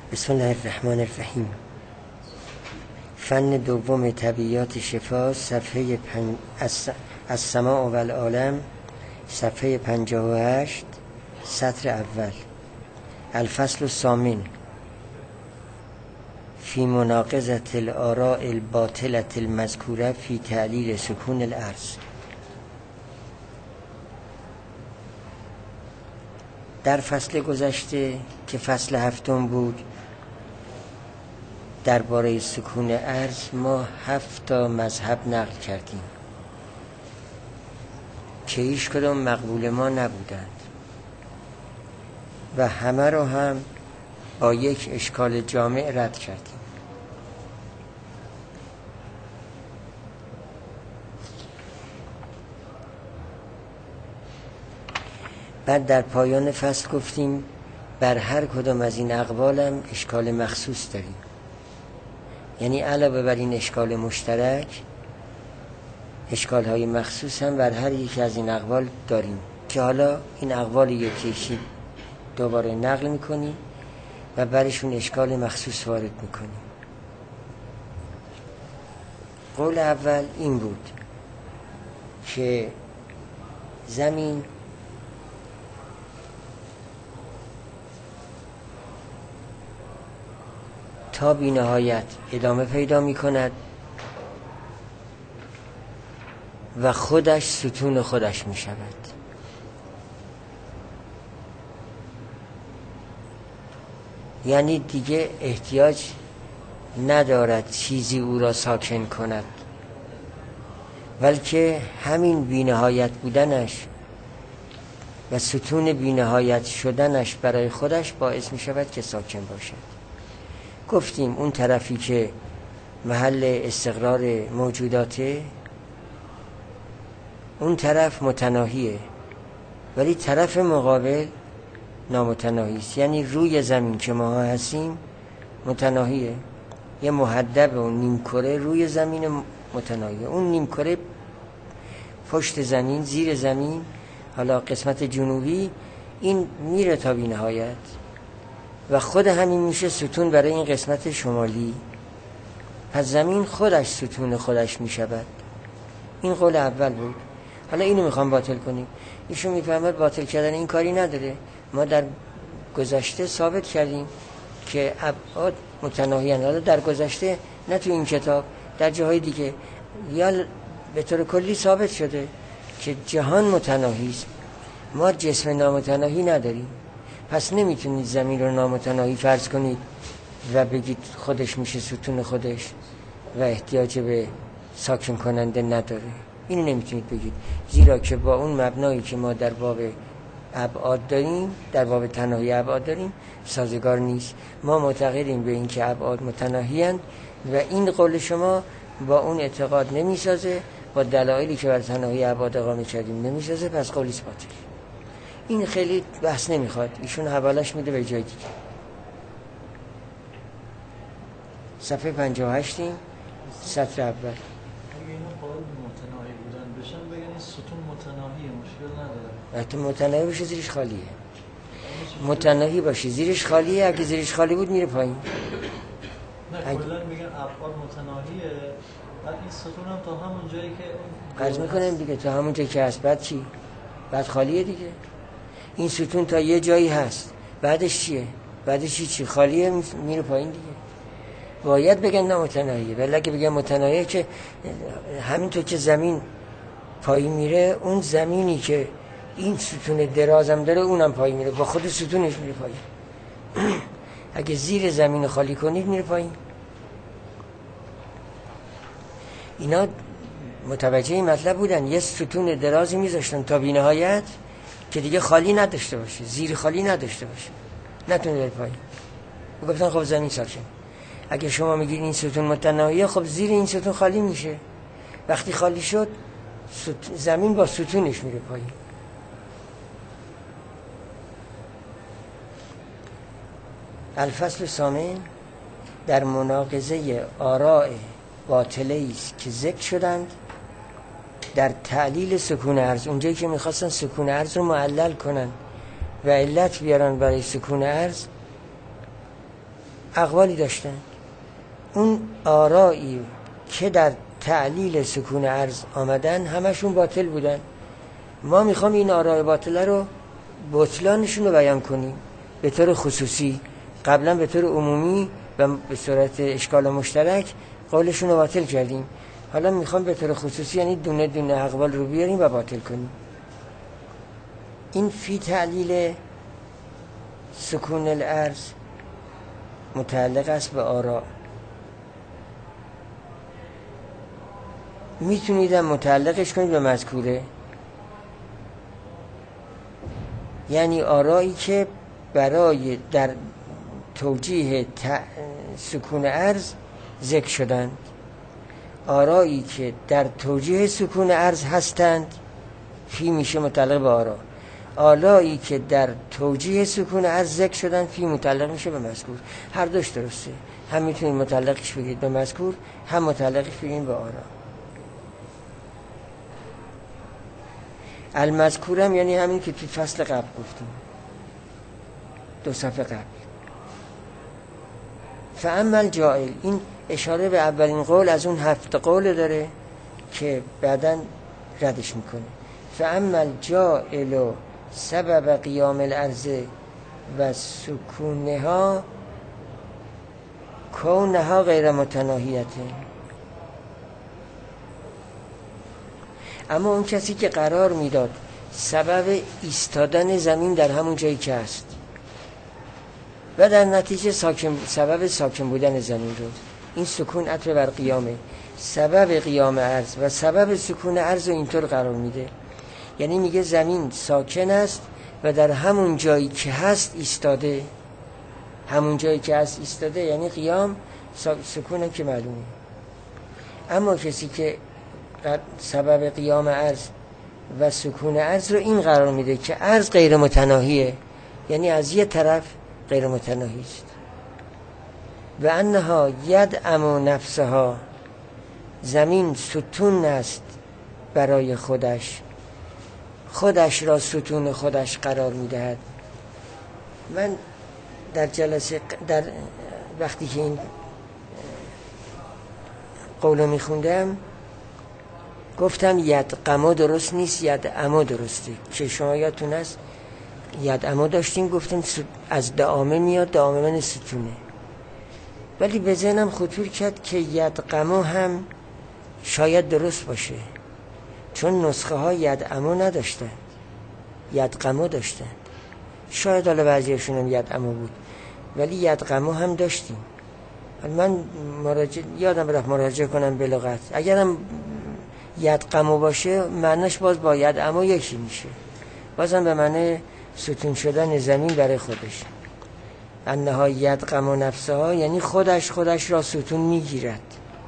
بسم الله الرحمن الرحیم. فن دوم طبیعیات شفا، صفحه السماع و العالم، صفحه 58، سطر اول. الفصل الثامن فی مناقضة الآراء الباطلة المذکوره فی تعلیل سکون الارض. در فصل گذشته که فصل هفتم بود، درباره سکون ارض ما 7 مذهب نقل کردیم که هیچ کدام مقبول ما نبودند و همه رو هم با یک اشکال جامع رد کردیم. بعد در پایان فصل گفتیم بر هر کدام از این اقوال هم اشکال مخصوص داریم، یعنی علاوه بر این اشکال مشترک، اشکال‌های مخصوص هم بر هر یک از این اقوال داریم که حالا این اقوال یکی دوباره نقل میکنیم و برشون اشکال مخصوص وارد میکنیم. قول اول این بود که زمین تا بی نهایت ادامه پیدا می کند و خودش ستون خودش می شود. یعنی دیگه احتیاج ندارد چیزی او را ساکن کند، بلکه همین بی نهایت بودنش و ستون بی نهایت شدنش برای خودش باعث می شود که ساکن باشد. گفتیم اون طرفی که محل استقرار موجوداته، اون طرف متناهیه، ولی طرف مقابل نامتناهی است. یعنی روی زمین که ما هستیم متناهیه، یه محدب و نیم کره روی زمین متناهیه. اون نیم کره پشت زمین، زیر زمین، حالا قسمت جنوبی، این میره تا بی نهایت و خود همین میشه ستون برای این قسمت شمالی. پس زمین خودش ستون خودش میشود. این قول اول بود. حالا اینو میخوام باطل کنیم. ایشون میفهمد باطل کردن این کاری نداره. ما در گذشته ثابت کردیم که ابعاد متناهی هستند. حالا در گذشته، نه تو این کتاب، در جاهای دیگه یا به طور کلی ثابت شده که جهان متناهی است. ما جسم نامتناهی نداریم. پس نمیتونید زمین رو نامتناهی فرض کنید و بگید خودش میشه ستون خودش و احتیاج به ساکن کننده نداره. اینو نمیتونید بگید، زیرا که با اون مبنایی که ما در باب ابعاد داریم، در باب تناهی ابعاد داریم، سازگار نیست. ما معتقدیم به این که ابعاد متناهی اند و این قول شما با اون اعتقاد نمیسازه، با دلایلی که بر تناهی ابعاد اقامه کردیم نمیسازه، پس قولی باطل. این خیلی بحث نمیخواد، ایشون حوالش میده به جای دیگه. صفحه 58 سطر اول. اگه اینا قائل متناهی بودن بشن بگن این ستون متناهیه، مشکل نداره. وقتی متناهی باشه زیرش خالیه. متناهی باشه زیرش خالیه، اگه زیرش خالی بود میره پایین. نه کلا میگن ابعاد متناهیه، بعد این ستون هم تا همون جایی که عرض میکنم دیگه، تا همون جایی که هست. بعد چی؟ بعد خالیه دیگه. این ستون تا یه جایی هست، بعدش چیه؟ بعدش چی؟ خالیه، میره پایین دیگه. باید بگن نامتناهیه، ولی اگه بگن متناهیه که همینطور که زمین پایین میره، اون زمینی که این ستون درازم داره اونم پایین میره، با خود ستونش میره پایین. اگه زیر زمین خالی کنید میره پایین. اینا متوجه این مطلب بودن، یه ستون درازی میذاشتن تا بی نهایت که دیگه خالی نداشته باشه، زیر خالی نداشته باشه، نتونه بره پایین. گفتن خب زمین ساکن. اگه شما میگید این ستون متناهیه، خب زیر این ستون خالی میشه. وقتی خالی شد زمین با ستونش میره پایین. الفصل الثامن در مناقضه آراء باطله است که ذکر شدند در تعلیل سکون ارض. اونجایی که میخواستن سکون ارض رو معلل کنن و علت بیارن برای سکون ارض، اقوالی داشتن. اون آرایی که در تعلیل سکون عرض آمدن همشون باطل بودن. ما میخوام این آرای باطله رو بطلانشون رو بیان کنیم به طور خصوصی، قبلا به طور عمومی و به صورت اشکال مشترک قولشون رو باطل کردیم. حالا میخوام به طور خصوصی، یعنی دونه دونه اقوال رو بیاریم و باطل کنیم. این فی تعلیل سکون الارض متعلق است به آرا. میتونیدم متعلقش کنید به مذکوره، یعنی آرایی که برای در توجیه سکون عرض ذکر شدند. آرایی که در توجیه سکون عرض هستند فی میشه متعلق به آرا. آرایی که در توجیه سکون عرض ذکر شدند فی متعلق میشه به مذکور. هر دوش درسته، هم میتونید متعلقش بگید به مذکور، هم متعلقش بگید به آرا. المذکورم یعنی همین که تو فصل قبل گفتیم، 2 صفحه قبل. فاما الجائل، این اشاره به اولین قول از اون 7 قول داره که بعداً ردش میکنه. فاما الجائل سبب قیام الارض و سکونها کونها غیر متناهیته. اما اون کسی که قرار میداد سبب ایستادن زمین در همون جایی که هست و در نتیجه سبب ساکن بودن زمین رو، این سکون عطف بر قیامه، سبب قیام عرض و سبب سکون عرض رو اینطور قرار میده. یعنی میگه زمین ساکن است و در همون جایی که هست ایستاده. همون جایی که هست ایستاده یعنی قیام، سکونه که معلومه. اما کسی که سبب قیام عرض و سکون عرض رو این قرار میده که عرض غیر متناهیه، یعنی از یه طرف غیر متناهی است. و انها یدعم نفسها، زمین ستون است برای خودش را ستون خودش قرار میدهد. من در جلسه وقتی که این قولو میخوندم گفتم یدقمو درست نیست، یدعمو درسته، که شما یادتون است یدعمو داشتیم گفتیم از دعامه میاد، دعامه من ستونه. ولی به ذهنم خطور کرد که یدقمو هم شاید درست باشه، چون نسخه ها یدعمو نداشتن، یدقمو داشتن. شاید حالا بعضیشون هم یدعمو بود ولی یدقمو هم داشتیم. من یادم رفت مراجعه کنم به لغت. اگرم یدقمو باشه معنیش باز با یدعمو یکی میشه، بازم به معنی ستون شدن زمین برای خودش. انها یدقمو نفسها یعنی خودش را ستون میگیرد.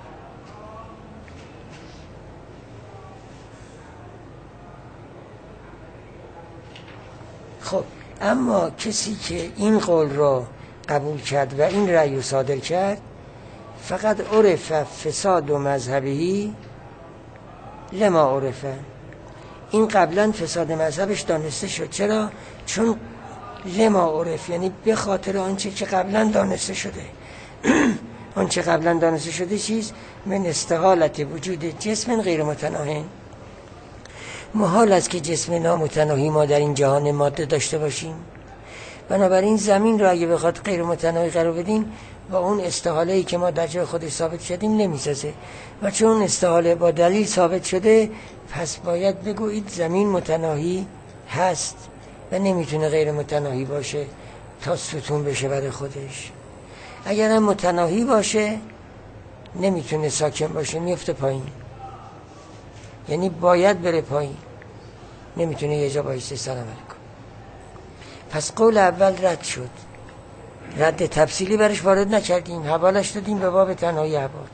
خب اما کسی که این قول را قبول کرد و این رأی رو صادر کرد، فقط عرف فساد و مذهبی لما عرفه، این قبلا فساد مذهبش دانسته شد. چرا؟ چون لما عرف یعنی به خاطر آنچه که قبلا دانسته شده. آنچه قبلا دانسته شده چیز؟ من استحالت وجود جسم غیر متناهی. محال است که جسم نامتناهی ما در این جهان ماده داشته باشیم. بنابراین زمین را اگه بخواد غیر متناهی قرار بدیم و اون استحاله‌ای که ما در جای خودش ثابت شدیم نمیسازه، و چون استحاله با دلیل ثابت شده پس باید بگویید زمین متناهی هست و نمیتونه غیر متناهی باشه تا ستون بشه برای خودش. اگر هم متناهی باشه نمیتونه ساکن باشه، میفته پایین، یعنی باید بره پایین، نمیتونه یه جا بایسته سلام علیکم. پس قول اول رد شد، رد تفصیلی برش وارد نکردیم، حوالش دادیم به باب تنهایی عباد.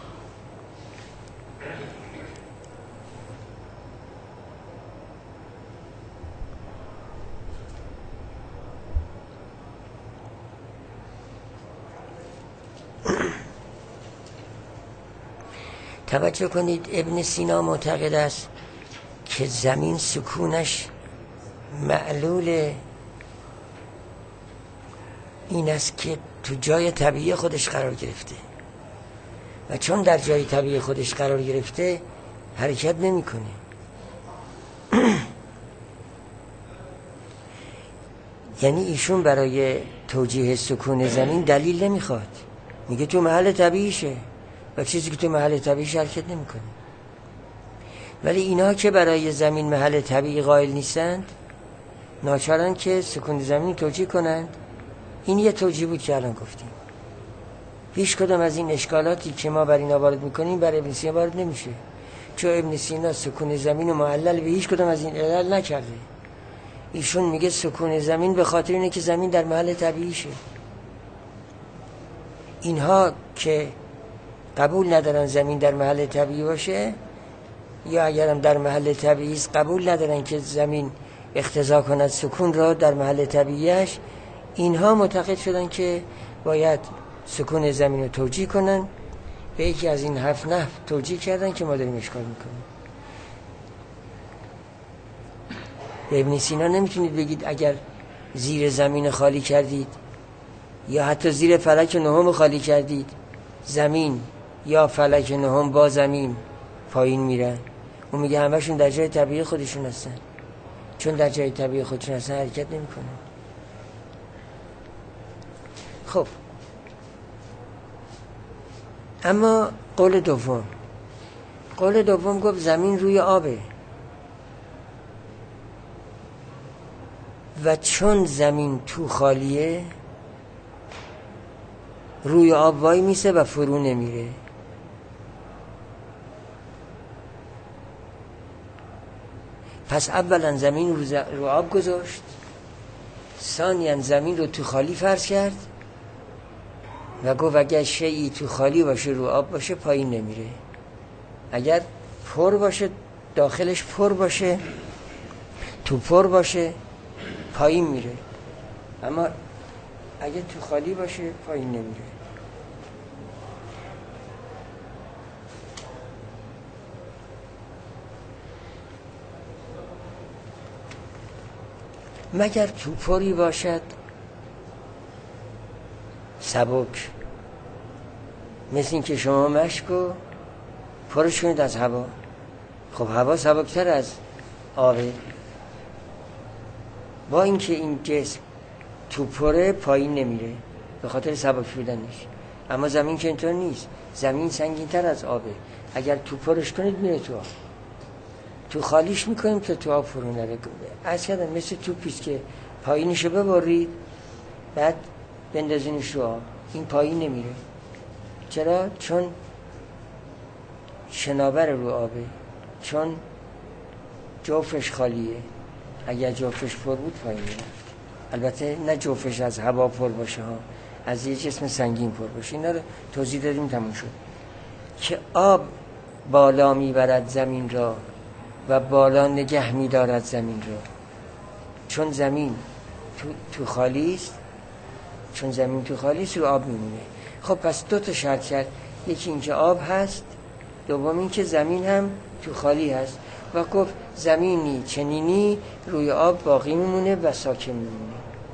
توجه کنید، ابن سینا معتقد است که زمین سکونش معلول این است که تو جای طبیعی خودش قرار گرفته و چون در جای طبیعی خودش قرار گرفته حرکت نمیکنه. یعنی ایشون برای توجیه سکون زمین دلیل نمیخواد، میگه تو محل طبیعیشه و چیزی که تو محل طبیعیش حرکت نمیکنه. ولی اینا که برای زمین محل طبیعی قائل نیستند ناچارن که سکون زمین توجیه کنند. این یه توجیه بود که الان گفتیم. هیچ کدام از این اشکالاتی که ما بر اینا وارد میکنیم برای ابن سینا وارد نمیشه، چون ابن سینا سکون زمین معلل به هیچ کدام از این علل نکرده. ایشون میگه سکون زمین به خاطر اینه که زمین در محل طبیعیشه. اینها که قبول ندارن زمین در محل طبیعی باشه، یا اگرم در محل طبیعی است قبول ندارن که زمین اقتضا کند سکون را در محل طبیعیش، اینها معتقد شدن که باید سکون زمین رو توجیه کنن. به یکی از این 7 نحو توجیه کردن که ما داریم اشکال میکنیم. به ابن سینا نمیتونید بگید اگر زیر زمین خالی کردید یا حتی زیر فلک نهم خالی کردید، زمین یا فلک نهم با زمین پایین میرن. اون میگه همشون در جای طبیعی خودشون هستن، چون در جای طبیعی خودشون هستن حرکت نمیکنن. خب اما قول دوم گفت زمین روی آبه و چون زمین تو خالیه روی آب وای میسه و فرو نمیره. پس اولا زمین رو آب گذاشت، ثانیاً زمین رو تو خالی فرض کرد و گفت اگر شیئی تو خالی باشه رو آب باشه پایین نمیره. اگر پر باشه داخلش پر باشه تو پر باشه پایین میره، اما اگر تو خالی باشه پایین نمیره. مگر تو پری باشد سبک، مثل این که شما مشکو پرش کنید از هوا. خب هوا سبکتر از آبه، با اینکه این جسم تو پره پایین نمیره به خاطر سبک بودنش. اما زمین که اینطور نیست، زمین سنگین‌تر از آبه. اگر تو پرش کنید میره تو آب، تو خالیش میکنیم که تو آب فرو نره. عرض کردم مثل توپیست که پایینشو ببرید بعد بندازینش رو آب، این پایین نمیره. چرا؟ چون شناور رو آبه، چون جوفش خالیه. اگر جوفش پر بود پایین میره. البته نه جوفش از هوا پر باشه ها، از یه جسم سنگین پر باشه. اینا رو توضیح دادیم تموم شد. که آب بالا میبرد زمین را و بالا نگه میدارد زمین را، چون زمین تو خالی است. چون زمین تو خالی است رو آب میمونه. خب پس 2 تا شرط کرد، یکی اینکه آب هست، دوم اینکه زمین هم تو خالی هست و گفت زمینی چنینی روی آب باقی میمونه و ساکن میمونه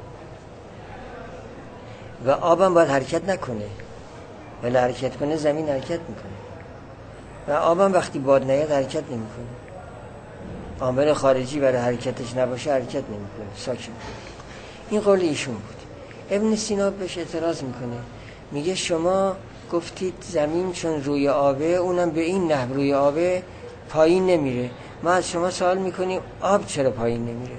و آبم باید حرکت نکنه، ولی حرکت کنه زمین حرکت میکنه و آبم وقتی باد نیاد حرکت نمیکنه. عامل خارجی برای حرکتش نباشه حرکت نمیکنه، ساکن. این قول ایشون بود. ابن سینا بهش اعتراض میکنه، میگه شما گفتید زمین چون روی آبه، اونم به این نحو روی آبه، پایین نمیره. ما از شما سوال میکنیم آب چرا پایین نمیره؟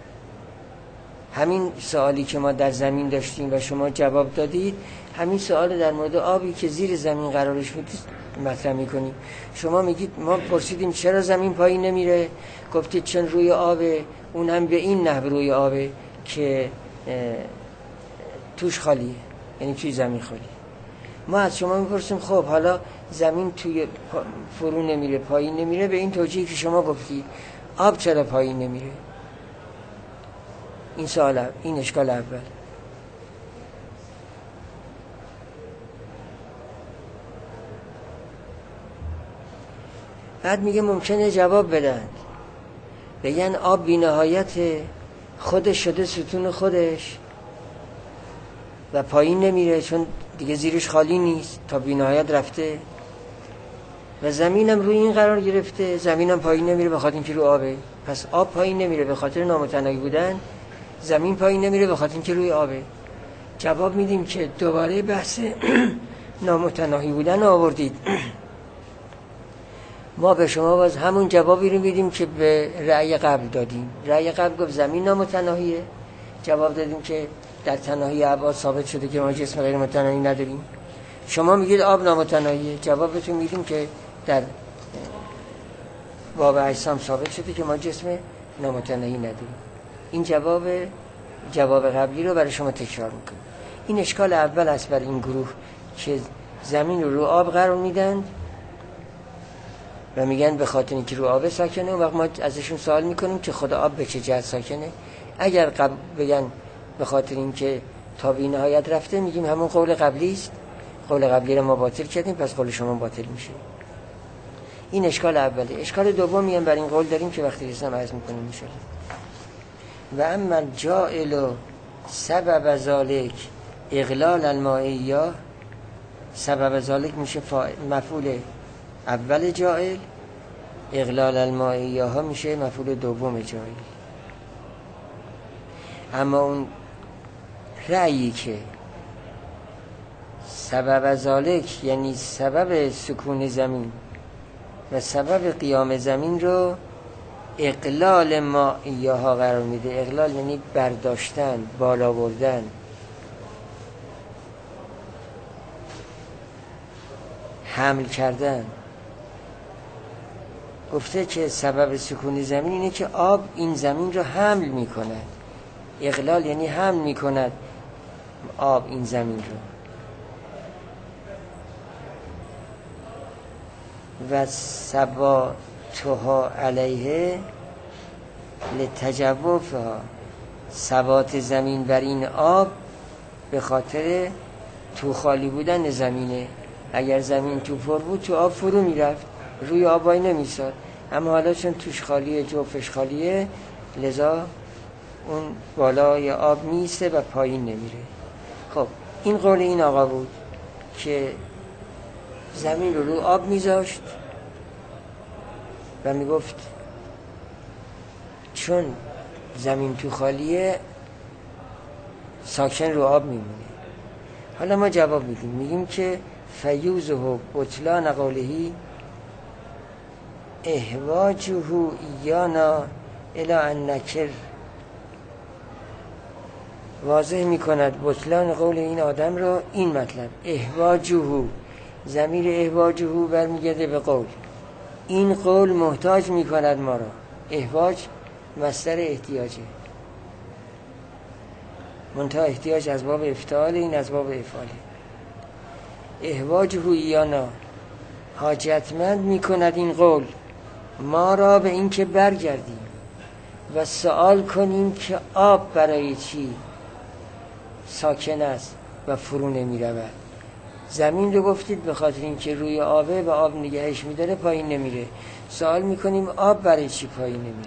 همین سوالی که ما در زمین داشتیم و شما جواب دادید، همین سوال در مورد آبی که زیر زمین قرارش بودید مطرح میکنیم. شما میگید ما پرسیدیم چرا زمین پایین نمیره، گفتید چون روی آبه، اون هم به این نحو روی آبه که توش خالیه، یعنی توی زمین خالی. ما از شما میپرسیم خب حالا زمین توی فرو نمیره پایین نمیره، به این توجیهی که شما گفتی آب چرا پایین نمیره؟ این سوال، این اشکال اول. بعد میگه ممکنه جواب بدن، بگن آب بی نهایت خودش شده ستون خودش و پایین نمیره چون دیگه زیرش خالی نیست، تا بی‌نهایت رفته. و زمینم روی این قرار گرفته، زمینم پایین نمیره به خاطر اینکه رو آبه. پس آب پایین نمیره به خاطر نامتناهی بودن، زمین پایین نمیره به خاطر اینکه روی آبه. جواب میدیم که دوباره بحث نامتناهی بودن آوردید. ما به شما باز همون جوابی رو میدیم که به رأی قبل دادیم. رأی قبل گفت زمین نامتناهیه، جواب دادیم که در تناهی ابعاد ثابت شده که ما جسم غیر متناهی نداریم. شما میگید آب نامتناهیه، جوابتون میدیم که در باب اجسام ثابت شده که ما جسم نامتناهی نداریم. این جواب قبلی رو برای شما تکرار میکنم. این اشکال اول است برای این گروه که زمین رو آب قرار میدن و میگن به خاطر اینکه رو آب ساکنه. اون وقت ما ازشون سوال میکنیم که خدا آب به چه جهت ساکنه. اگر بگن به خاطر اینکه تا بی‌نهایت رفته، میگیم همون قول قبلی است، قول قبلی رو ما باطل کردیم، پس قول شما باطل میشه. این اشکال اوله. اشکال دومی هم بر این قول داریم که وقتی رسیدم عرض میکنیم میشه. و اما جائل سبب ذالک اغلال المائیه، سبب ذالک میشه مفعول اول جائل، اغلال المائیه ها میشه مفعول دوم جائل. اما اون رأیی که سبب ذالک یعنی سبب سکون زمین و سبب قیام زمین رو اقلال مائیه ها قرار میده. اقلال یعنی برداشتن، بالا بردن. حمل کردن. گفته که سبب سکون زمین اینه که آب این زمین رو حمل میکند. اقلال یعنی حمل میکند آب این زمین رو. و ثباتها علیه لتجوفها، ثبات زمین بر این آب به خاطر تو خالی بودن زمینه. اگر زمین تو پر بود تو آب فرو میرفت، روی آب وای نمیساد. اما حالا چون توش خالیه، جوفش خالیه، لذا اون بالای آب میسته و پایین نمیره. خب این قول این آقا بود که زمین رو آب میذاشت و میگفت چون زمین تو خالیه ساکن رو آب میمونه. حالا ما جواب میدیم، میگیم که فیوزه بطلان قولهی احواجه ایانا الی ان نکر، واضح میکند بطلان قول این آدم رو این مطلب. احواجه، ضمیر احواجه برمیگرده به قول. این قول محتاج میکند ما را. احواج مصدر احتیاجه، منتها احتیاج از باب افتعال، این از باب افعاله. احواجه ایانا، حاجتمند میکند این قول ما را به این که برگردیم و سوال کنیم که آب برای چی ساکن است و فرو نمی رود. زمین رو گفتید به خاطر اینکه روی آبه و آب نگهش میداره پایین نمیره. سوال میکنیم آب برای چی پایین نمیره.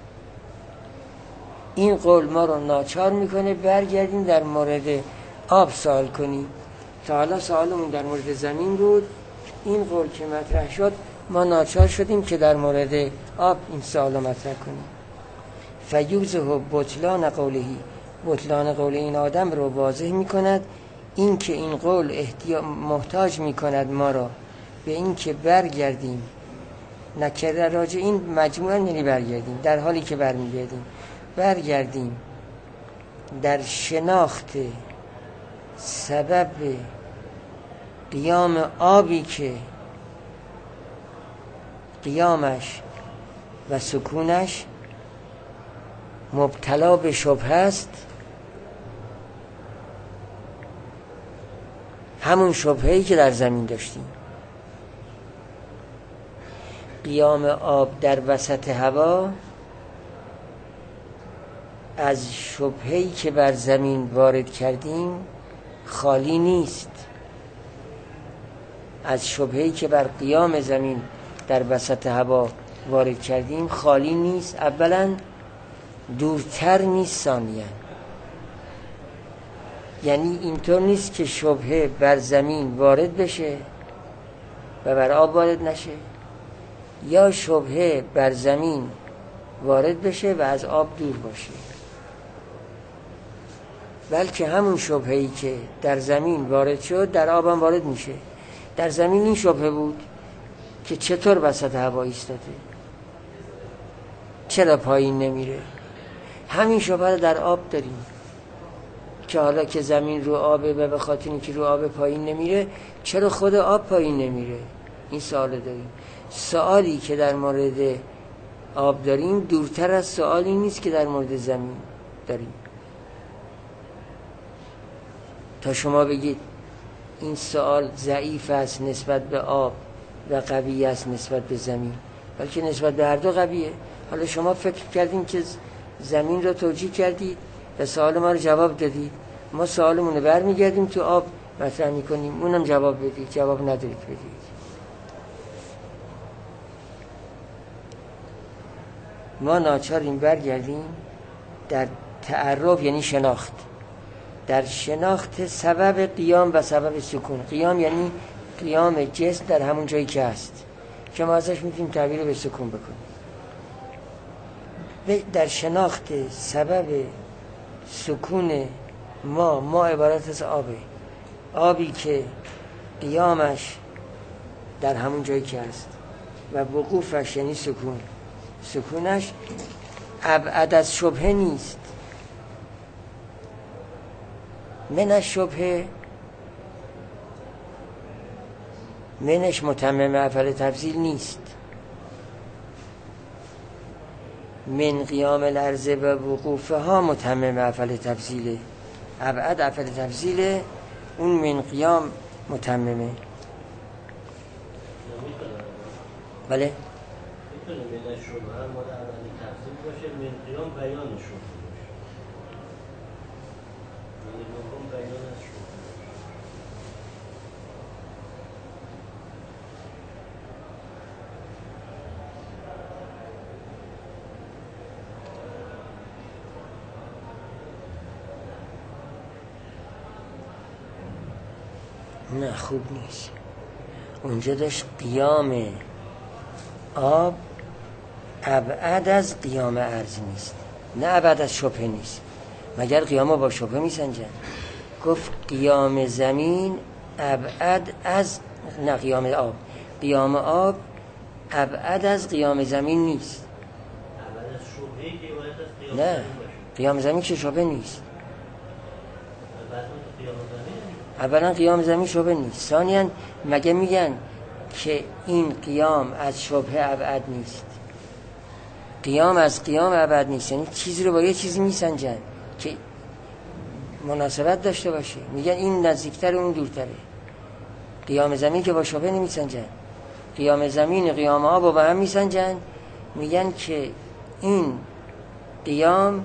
این قول ما رو ناچار میکنه برگردیم در مورد آب سوال کنیم. تا حالا سوالمون در مورد زمین بود. این قول که مطرح شد ما ناچار شدیم که در مورد آب این سوال رو مطرح کنیم. فیوزه بطلان قولهی، بطلان قول این آدم رو واضح میکند این که این قول محتاج میکند ما را به این که برگردیم. نکرده راجع این مجموعه یعنی برگردیم، در حالی که برگردیم در شناخت سبب قیام آبی که قیامش و سکونش مبتلا به شبهه است، همون شبهه‌ای که در زمین داشتیم. قیام آب در وسط هوا از شبهه‌ای که بر زمین وارد کردیم خالی نیست. از شبهه‌ای که بر قیام زمین در وسط هوا وارد کردیم خالی نیست. اولا دورتر نیست، ثانیاً یعنی اینطور نیست که شبهه بر زمین وارد بشه و بر آب وارد نشه، یا شبهه بر زمین وارد بشه و از آب دور باشه، بلکه همون شبهه‌ای که در زمین وارد شد در آب هم وارد میشه. در زمین این شبهه بود که چطور وسط هوا ایستاده، چرا پایین نمیره. همین شبهه رو در آب داریم که حالا که زمین رو آبه و به خاطر اینکه رو آب پایین نمیره، چرا خود آب پایین نمیره؟ این سوال داریم. سوالی که در مورد آب داریم دورتر از سوالی نیست که در مورد زمین داریم. تا شما بگید این سوال ضعیف است نسبت به آب و قوی است نسبت به زمین، بلکه نسبت به هر دو قویه. حالا شما فکر کردین که زمین رو توجیه کردید و سوال ما رو جواب دادید، ما سوالمون رو برمیگردیم تو آب مطرح میکنیم، اونم جواب بدید، جواب ندارید بدید. ما ناچاریم برگردیم در تعرف، یعنی شناخت، در شناخت سبب قیام و سبب سکون. قیام یعنی قیام جسم در همون جایی که هست، که ما ازش میتونیم تعبیر به سکون بکنیم. در شناخت سبب سکون ما عبارت از آبه. آبی که قیامش در همون جایی که هست و وقوفش یعنی سکون، سکونش ابعد از شبهه نیست. من شبهه، منش متمم افعال تفضیل نیست. من قیام الارض و وقوفها متمم افعال تفضیله، ابعد افعال تفضیله، اون من قیام متممه. بله؟ میتونه من شبهه مال اولی تفضیل باشه، من قیام بیان شبهه باشه، من دوم بیان از شبهه. نه خوب نیست. اونجا داشت قیام آب ابعد از قیام ارض نیست، نه ابعد از شبهه نیست. مگر قیام با شبهه میسنجن؟ گفت قیام زمین ابعد از، نه قیام آب، قیام آب ابعد از قیام زمین نیست. ابعد از شبهه که باید از قیام نه، زمین باشه. قیام زمین که شبهه نیست. ابعد از قیام زمین، اولا قیام زمین شبهه نیست. ثانیاً مگه میگن که این قیام از شبهه ابعد نیست؟ قیام از قیام ابعد نیست، یعنی چیزی رو با یه چیزی میسنجن که مناسبت داشته باشه. میگن این نزدیکتر اون دورتره. قیام زمین که با شبهه نمیسنجن، قیام زمین قیام آب با هم میسنجن. میگن که این قیام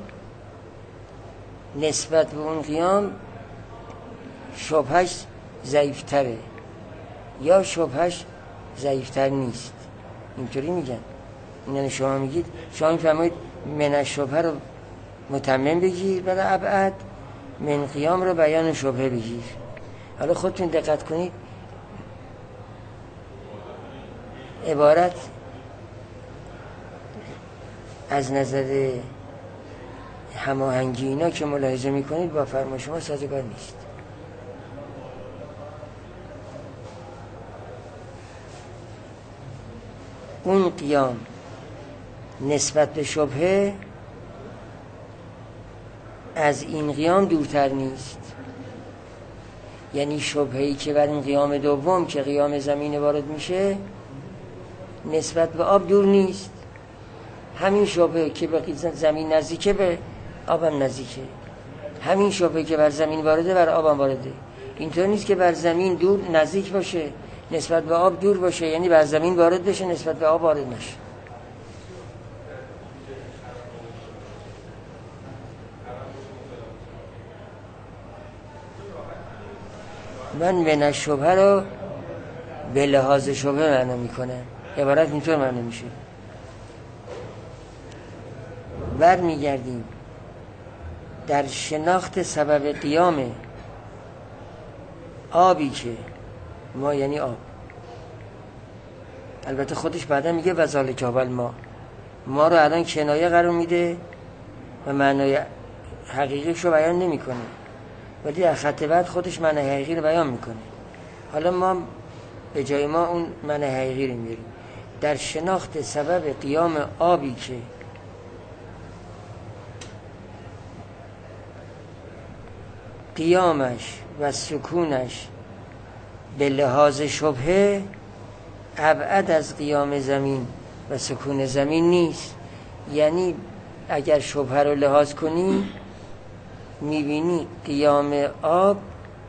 نسبت به اون قیام شبهش ضعیفتره یا شبهش ضعیفتر نیست. اینطوری میگن. یعنی شما میگید، شما میفرمایید من شبهه رو متمم بگیر برای ابعد، من قیام رو بیان شبهه بگیر. حالا خودتون دقت کنید، عبارت از نظر هماهنگی اینا که ملاحظه میکنید با فرمان شما سازگار نیست. اون قیام نسبت به شبهه از این قیام دورتر نیست. یعنی شبهه‌ای که بر این قیام دوم که قیام زمین وارد میشه نسبت به آب دور نیست. همین شبهه که به زمین نزدیکه به آبم نزدیکه. همین شبهه که بر زمین وارده بر آبم وارده. اینطور نیست که بر زمین دور نزدیک باشه نسبت به آب دور باشه، یعنی بر زمین وارد بشه نسبت به آب وارد نشه. من شبهه رو به لحاظ شبهه معنا میکنم. عبارت اینطور معنا میشه. برمیگردیم در شناخت سبب قیام آبی که ما یعنی آب، البته خودش بعدا میگه وذالک هو الماء، ما رو الان کنایه قرار میده و معنای حقیقیش رو بیان نمیکنه، ولی در خط بعد خودش معنای حقیقی رو بیان میکنه. حالا ما به جای ما اون معنای حقیقی رو میاریم. در شناخت سبب قیام آبی که قیامش و سکونش به لحاظ شبهه ابعد از قیام زمین و سکون زمین نیست. یعنی اگر شبهه رو لحاظ کنی میبینی قیام آب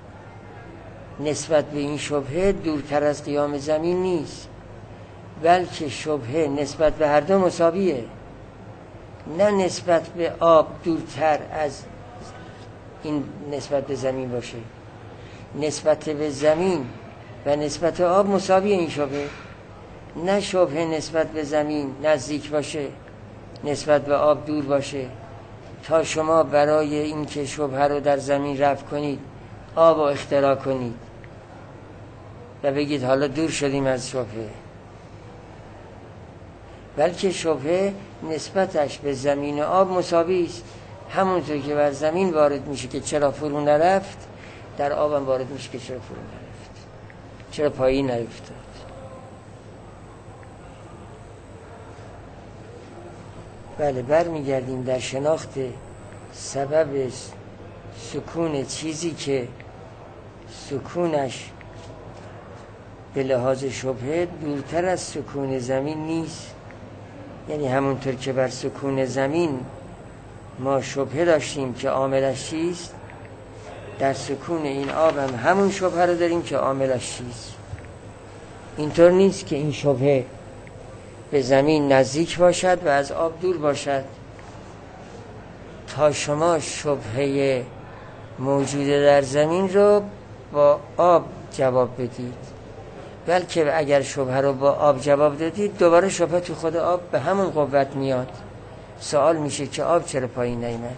نسبت به این شبهه دورتر از قیام زمین نیست، بلکه شبهه نسبت به هر دو مساویه، نه نسبت به آب دورتر از این نسبت به زمین باشه. نسبت به زمین و نسبت به آب مساویه این شبهه، نه شبهه نسبت به زمین نزدیک باشه نسبت به آب دور باشه. تا شما برای این که شبهه رو در زمین رفع کنید آب رو اختراع کنید و بگید حالا دور شدیم از شبهه، بلکه شبهه نسبتش به زمین و آب مساوی است. همونطور که بر زمین وارد میشه که چرا فرو نرفت، در آب هم وارد میشه که چرا فرو نرفت، چرا پایین نیفتاد. بله، برمیگردیم در شناخت سبب سکون چیزی که سکونش به لحاظ شبهه دورتر از سکون زمین نیست. یعنی همونطور که بر سکون زمین ما شبهه داشتیم که عاملش چیست، در سکون این آب هم همون شبهه رو داریم که عاملش چیست. اینطور نیست که این شبهه به زمین نزدیک باشد و از آب دور باشد. تا شما شبهه موجوده در زمین رو با آب جواب بدید، بلکه اگر شبهه رو با آب جواب دادید دوباره شبهه تو خود آب به همون قوت میاد. سوال میشه که آب چرا پایین نیامد؟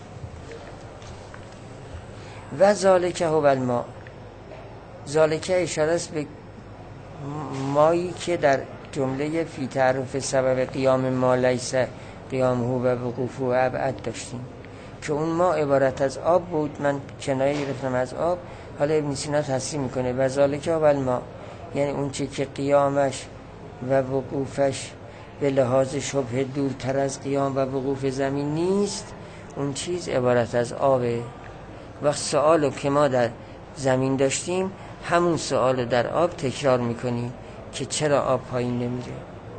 و ذالک هو الماء، ذالک اشاره است به مایی که در جمله فی تعرف سبب قیام ما لیس قیامه و وقوفه ابعد داشتیم که اون ما عبارت از آب بود. من کنایه گرفتم از آب، حالا ابن سینا تصریح میکنه و ذالک هو الماء، یعنی اون چه که قیامش و وقوفش به لحاظ شبه دورتر از قیام و وقوف زمین نیست، اون چیز عبارت از آبه. وقت سوالو که ما در زمین داشتیم همون سوالو در آب تکرار میکنیم که چرا آب پایین نمیره.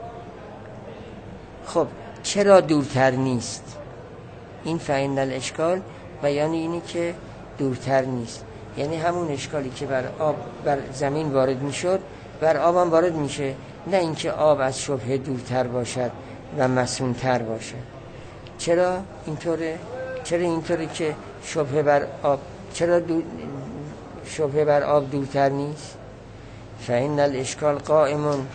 خب چرا دورتر نیست؟ این فإن الاشکال بیان اینی که دورتر نیست، یعنی همون اشکالی که بر زمین وارد میشد بر آب هم وارد میشه، نه اینکه آب از شبهه دورتر باشد و مسونتر باشد. چرا اینطوره؟ چرا اینطوره که شبهه بر آب، چرا شبهه بر آب دورتر نیست؟ فإن الاشکال قائمون،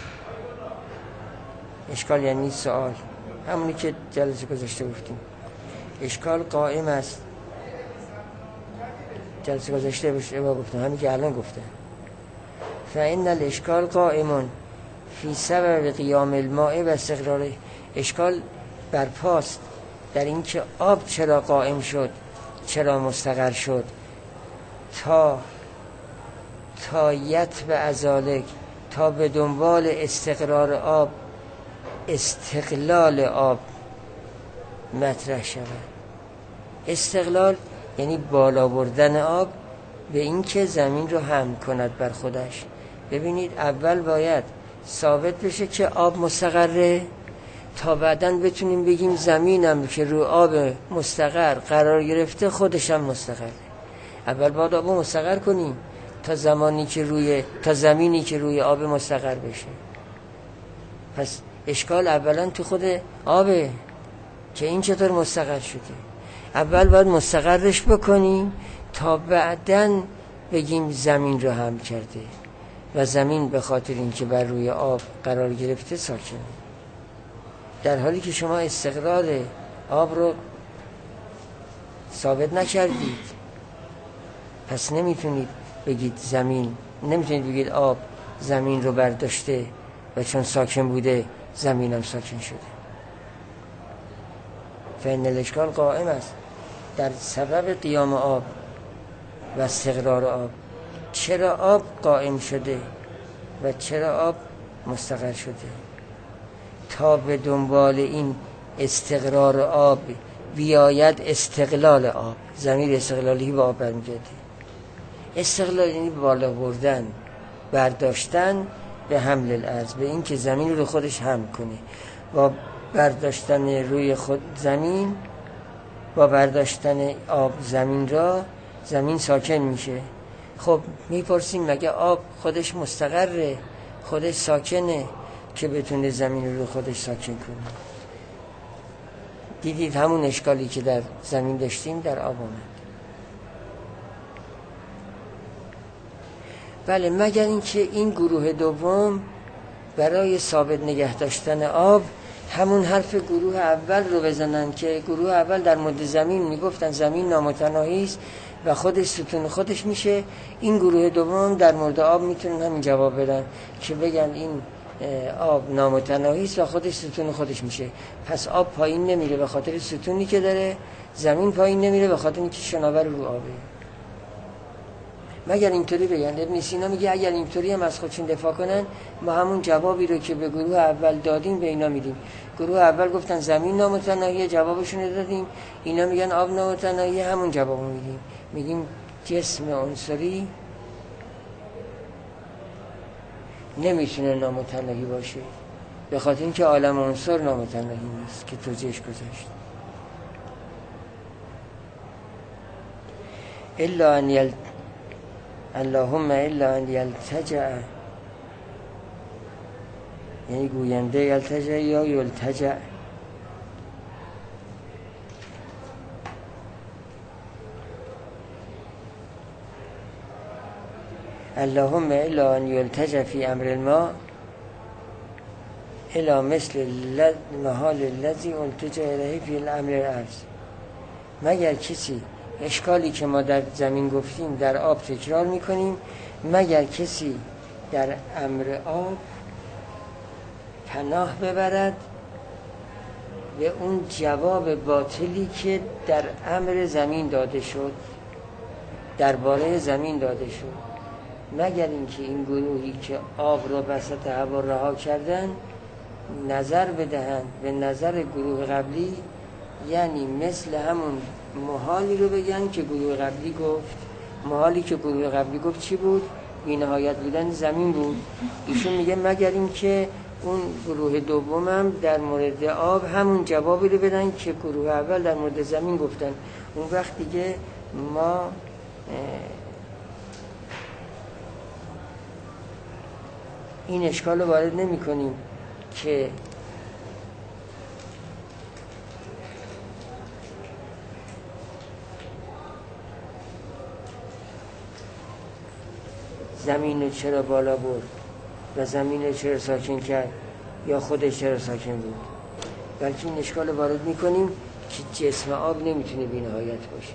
اشکال یعنی سوال، همونی که جلسه گذاشته گفتیم. اشکال قائم است، جلسه گذاشته اشتباه گفتم، همین که الان گفتم. فإن الاشکال قائمون فی سبب قیام الماء و استقراره، اشکال برپاست در این که آب چرا قائم شد، چرا مستقر شد، تا یتبع ازالک، تا به دنبال استقرار آب استقلال آب مطرح شود. استقلال یعنی بالا بردن آب به این که زمین رو حمل کند بر خودش. ببینید اول باید ثابت بشه که آب مستقره تا بعداً بتونیم بگیم زمینم که رو آب مستقر قرار گرفته خودش هم مستقره. اول باید آب مستقر کنیم تا زمینی که روی آب مستقر بشه. پس اشکال اولا تو خود آبه که این چطور مستقر شده. اول باید مستقرش بکنیم تا بعداً بگیم زمین رو حمل کرده و زمین به خاطر اینکه بر روی آب قرار گرفته ساکنه. در حالی که شما استقرار آب رو ثابت نکردید، پس نمیتونید بگید زمین، نمیتونید بگید آب زمین رو برداشته و چون ساکن بوده زمین هم ساکن شده. فإن الاشکال قائم است در سبب قیام آب و استقرار آب. چرا آب قائم شده و چرا آب مستقر شده؟ تا به دنبال این استقرار آب بیاید استقلال آب. ضمیر استقلالی به آب برمیگرده. استقلال یعنی بالا بردن، برداشتن به حمل الارض، به این که زمین رو خودش حمل کنه. با برداشتن روی خود زمین، با برداشتن آب زمین را، زمین ساکن میشه. خب میپرسیم مگه آب خودش مستقره، خودش ساکنه که بتونه زمین رو خودش ساکن کنه؟ دیدید همون اشکالی که در زمین داشتیم در آب آمد. بله، مگر اینکه این گروه دوم برای ثابت نگه داشتن آب همون حرف گروه اول رو بزنن که گروه اول در مورد زمین میگفتن زمین نامتناهی است و خودش ستون خودش میشه. این گروه دوم در مورد آب میتونن همین جواب بدن که بگن این آب نامتناهی است و خودش ستون خودش میشه. پس آب پایین نمیره به خاطر ستونی که داره، زمین پایین نمیره به خاطر اینکه شناور رو آبه. مگر اینطوری بگن. ابن سینا میگه اگر اینطوری هم از خودشون دفاع کنن، ما همون جوابی رو که به گروه اول دادیم به اینا میدیم. گروه اول گفتن زمین نامتناهیه، جوابشون رو دادیم. اینا میگن آب نامتناهیه، همون جوابو میدیم. میگیم جسم عنصری نمیتونه نامتناهی باشه به خاطر اینکه عالم عنصر نامتناهی نیست که توضیحش گذاشت. اللهم الا ان یلتجع، یعنی گوینده یلتجع یا یلتجع. اللهم الا ان یلتجع فی امر الماء الا مثل المحال الذی التجع الیه فی الامر الارض. مگر کسی، اشکالی که ما در زمین گفتیم در آب تکرار میکنیم، مگر کسی در امر آب پناه ببرد به اون جواب باطلی که در امر زمین داده شد، درباره زمین داده شد. مگر اینکه این گروهی که آب را وسط هوا رها کردن نظر بدهند به نظر گروه قبلی، یعنی مثل همون محالی رو بگن که گروه قبلی گفت. محالی که گروه قبلی گفت چی بود؟ بی‌نهایت بودن زمین بود. ایشون میگه مگر این که اون گروه دومم در مورد آب همون جوابی رو بدن که گروه اول در مورد زمین گفتن. اون وقت دیگه ما این اشکال رو وارد نمی کنیم که زمین رو چرا بالا برد و زمین رو چرا ساکن کرد یا خودش چرا ساکن بود، بلکه این اشکال رو وارد میکنیم که جسم آب نمیتونه بی‌نهایت باشه.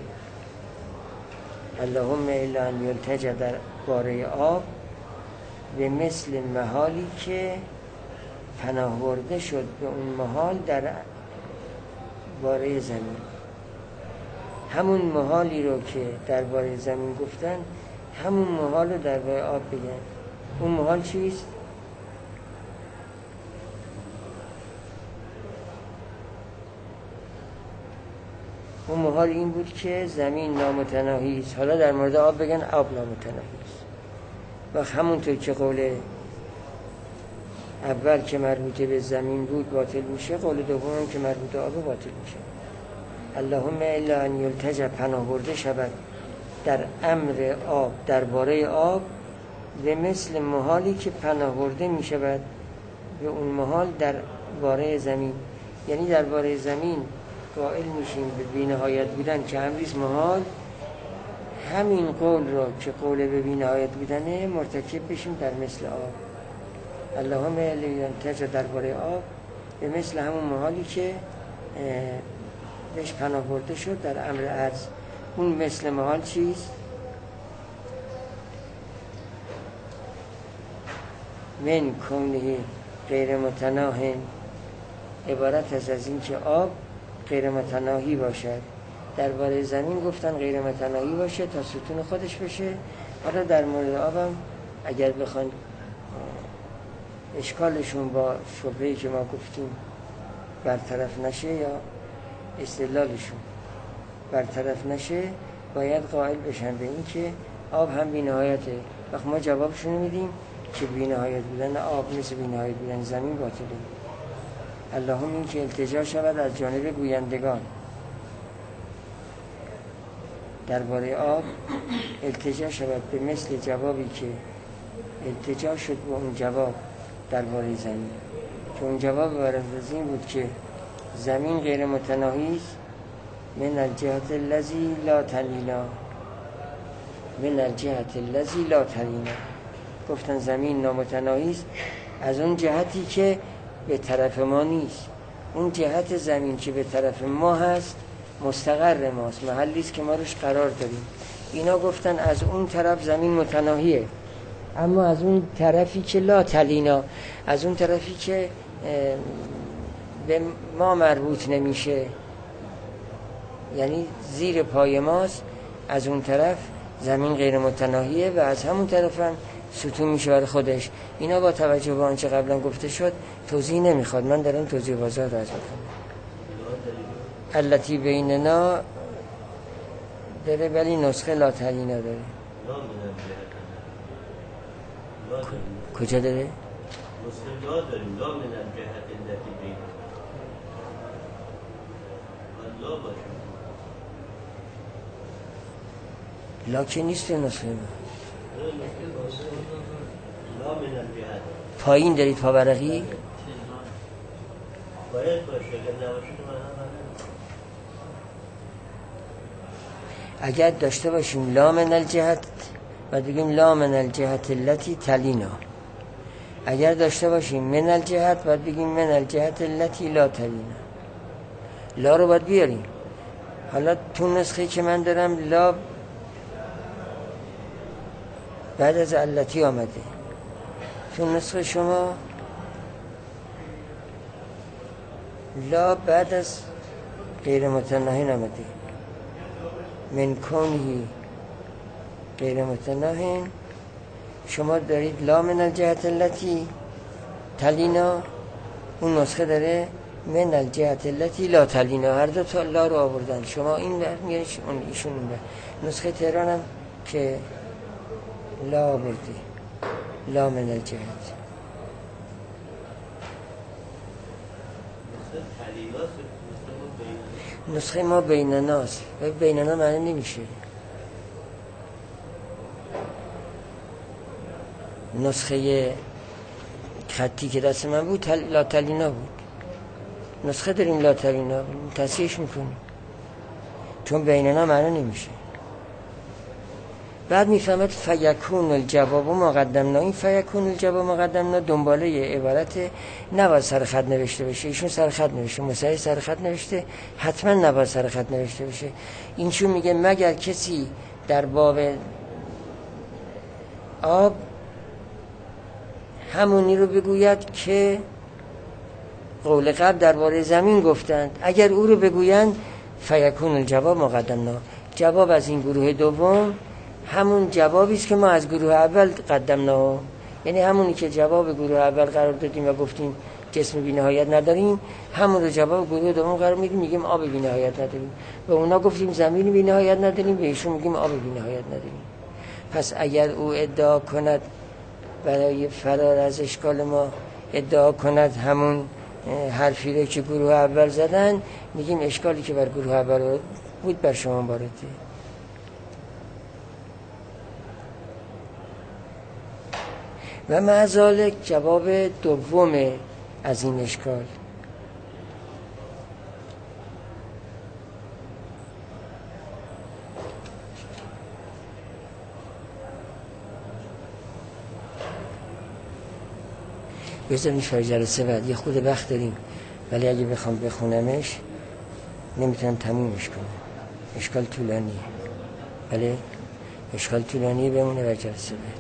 اللهم الا ان یلتجع در باره آب به مثل محالی که پناه برده شد به اون محال در باره زمین. همون محالی رو که در باره زمین گفتن همون محال رو در باره آب بگن. اون محال چیست؟ اون محال این بود که زمین نامتناهی است. حالا در مورد آب بگن آب نامتناهی است. و همونطور که قول اول که مربوط به زمین بود باطل میشه، قول دوم که مربوط به آب باطل میشه. اللهم الا ان یلتجع پناه برده شود در امر آب، درباره آب، به مثل محالی که پناه برده می شود به اون محال در باره زمین. یعنی در باره زمین قائل میشیم به بی‌نهایت بودن که امریز محال، همین قول را که قول به بی‌نهایت بودنه مرتکب بشیم در مثل آب. اللهم الا یلتجع درباره آب به مثل همون محالی که بهش پناه برده شد در امر عرض. اون مثل محال چیست؟ من کونه غیر متناهٍ عبارت از این که آب غیر متناهی باشد. درباره زمین گفتن غیر متناهی باشه تا ستون خودش بشه. حالا در مورد آبم اگر بخوان اشکالشون با شبهه‌ای که ما گفتیم برطرف نشه یا استدلالشون برطرف نشه، باید قائل بشن به این که آب هم بی‌نهایته. وقت ما جوابشون میدیم که بی‌نهایت بودن آب مثل بی‌نهایت بودن زمین باطله. اللهم این که التجا شود از جانب گویندگان. درباره آب التجا شود به مثل جوابی که التجا شد به اون جواب درباره زمین، که اون جواب بر اساس این بود که زمین غیر متناهی است من الجهت الذی لا تلینا، من الجهت الذی لا تلینا. گفتن زمین نامتناهی است از اون جهتی که به طرف ما نیست. اون جهت زمین که به طرف ما هست مستقر ماست، محلی است که ما روش قرار داریم. اینا گفتن از اون طرف زمین متناهیه، اما از اون طرفی که لا تلینا، از اون طرفی که به ما مربوط نمیشه، یعنی زیر پای ماست، از اون طرف زمین غیر متناهیه و از همون طرف هم ستون میشه برای خودش. اینا با توجه به آنچه قبلا گفته شد توضیح نمیخواد، من دارم توضیح واضح رو عرض میکنم. التی بیننا داره ولی نسخه لا تلینا داره. کجا داره؟ نسخه لا داریم، لا من الجهت التي بیننا لا باشه، لا که نیست نسخه ما. لا من الجهت پایین دارید پاورقی؟ باید باشه، اگر نباشه که من اگر داشته باشیم لا من الجهت و بگیم لا من الجهت التي تلینا، اگر داشته باشیم من الجهت و بگیم من الجهت التي لا تلینا. لا رو باید بیاریم. حالا تو نسخه که من دارم لا بعد از التی آمده، تو نسخه شما لا بعد از غیر متناهی آمده. من کنهی غیر متناهی، شما دارید لا من الجهت التي تلینا، اون نسخه داره من الجهت التي لا تلینا. هر دو تا لا رو آوردن، شما این بر میگه ایشون این بر. نسخه تهران هم که لا آورده لا من الجهت. نسخه ما بینناست و بیننا معنی نمیشه. نسخه خطی که دست من بود لا تلینا بود. نسخه داریم لا تلینا تصحیحش میکنیم چون بیننا معنی نمیشه. بعد میفهمد فیکون الجواب مقدمنا. این فیکون الجواب مقدمنا دنباله عبارت نباید سر خط نوشته بشه. ایشون سر خط نوشته، مصحح سر خط نوشته، حتما نباید سر خط نوشته بشه. این چون میگه مگر کسی در باب آب همونی رو بگوید که قول قبل درباره زمین گفتند، اگر او رو بگویند فیکون الجواب مقدمنا. جواب از این گروه دوم همون جوابی است که ما از گروه اول قدمنا، یعنی همونی که جواب گروه اول قرار دادیم و گفتیم جسم بی‌نهایت نداریم، همون رو جواب گروه دوم قرار میدیم، میگیم آب بی‌نهایت نداریم. به اونا گفتیم زمین بی‌نهایت نداریم، به ایشون میگیم آب بی‌نهایت نداریم. پس اگر او ادعا کند برای فرار از اشکال ما ادعا کند همون حرفی رو که گروه اول زدن، میگیم اشکالی که بر گروه اول بود بر شما وارده. و مع ذالک جواب دوم از این اشکال بذاریم شاید جلسه بعد، یه خود وقت داریم ولی اگه بخوام بخونمش نمیتونم تمومش کنم، اشکال طولانیه. بله اشکال طولانیه، بمونه و جلسه بعد.